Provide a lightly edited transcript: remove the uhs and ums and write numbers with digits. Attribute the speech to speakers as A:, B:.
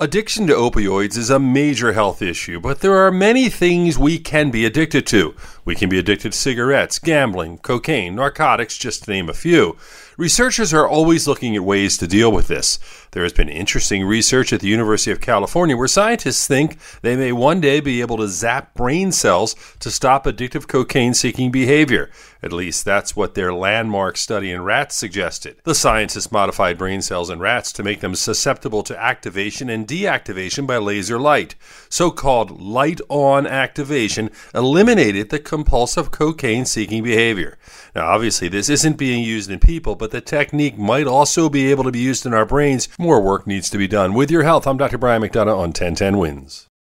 A: Addiction to opioids is a major health issue, but there are many things we can be addicted to. We can be addicted to cigarettes, gambling, cocaine, narcotics, just to name a few. Researchers are always looking at ways to deal with this. There has been interesting research at the University of California where scientists think they may one day be able to zap brain cells to stop addictive cocaine-seeking behavior. At least that's what their landmark study in rats suggested. The scientists modified brain cells in rats to make them susceptible to activation and deactivation by laser light. So-called light-on activation eliminated the compulsive cocaine-seeking behavior. Now, obviously, this isn't being used in people, but the technique might also be able to be used in our brains. More work needs to be done. With your health, I'm Dr. Brian McDonough on 1010 Wins.